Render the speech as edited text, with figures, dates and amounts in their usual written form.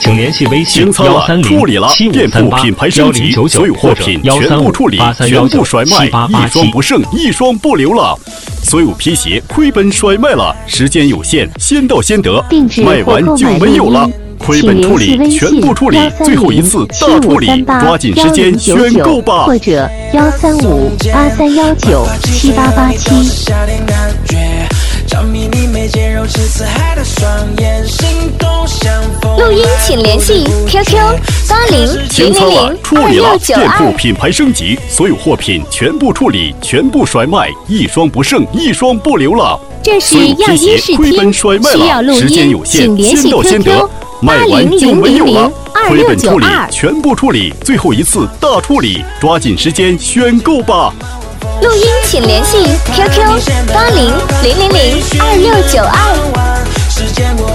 请联系微信13075381099或者135831978878871 双不剩，一双不留了。所有皮鞋亏本甩卖了，时间有限，先到先得，卖完就没有了。亏本处理，全部处理，最后一次大处理，抓紧时间选购吧。 或者13583197887。 录音请联系 QQ 8000026992。 店铺品牌升级，所有货品全部处理，全部甩卖，一双不剩，一双不留了。 这是样衣试听，需要录音，请联系 QQ 8000026992。 亏本处理，全部处理，最后一次大处理，抓紧时间选购吧。 录音请联系 QQ 8000022692。